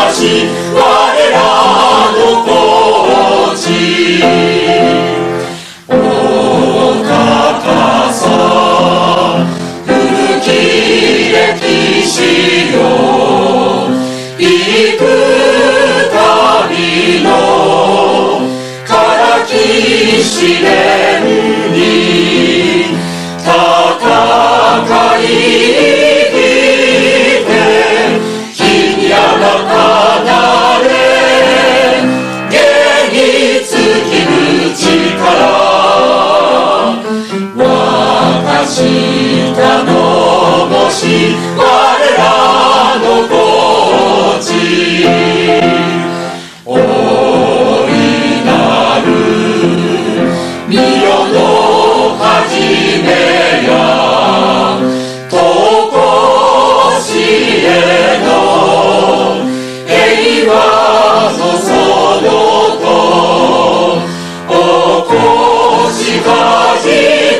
し我らの子地。お高さ古き歴史よ、行く旅のからき試練に戦い頼もし我らの子地。大いなる御世の始めやとこしへの平和の園と起こし始め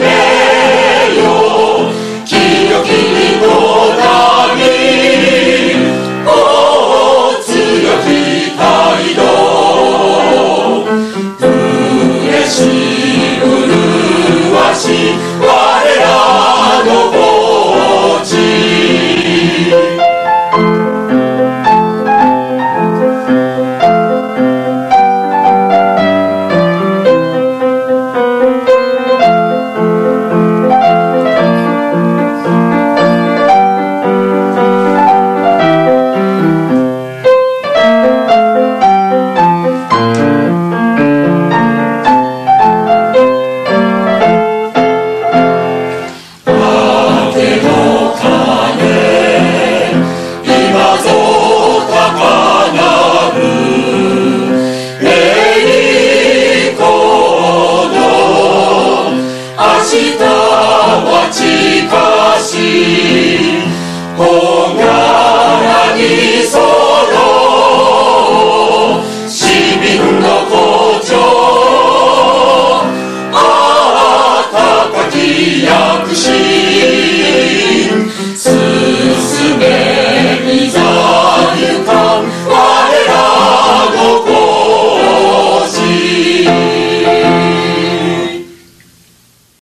我らの子地。明日は近し